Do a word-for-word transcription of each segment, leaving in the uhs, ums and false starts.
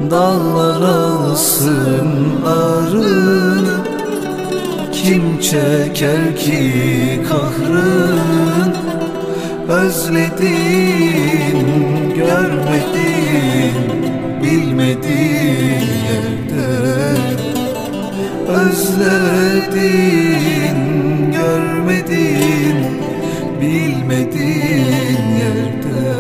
Dağlar alsın ağrını, kim çeker ki kahrın? Özledin, görmedin, bilmedin yerde. Özledin, görmedin, bilmedin yerde.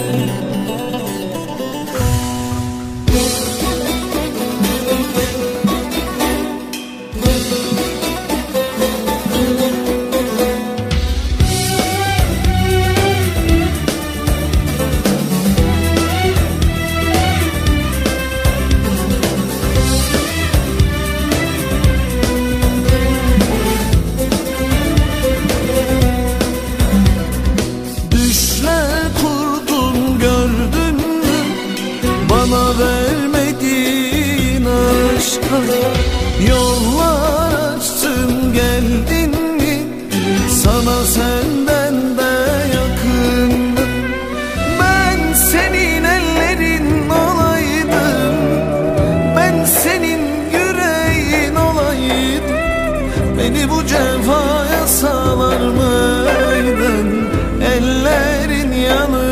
Bana vermedin aşka, yollar açtın geldin mi? Sana senden de yakın. Ben senin ellerin olaydım, ben senin yüreğin olaydım. Beni bu cefaya salar mıydın? Ellerin yanı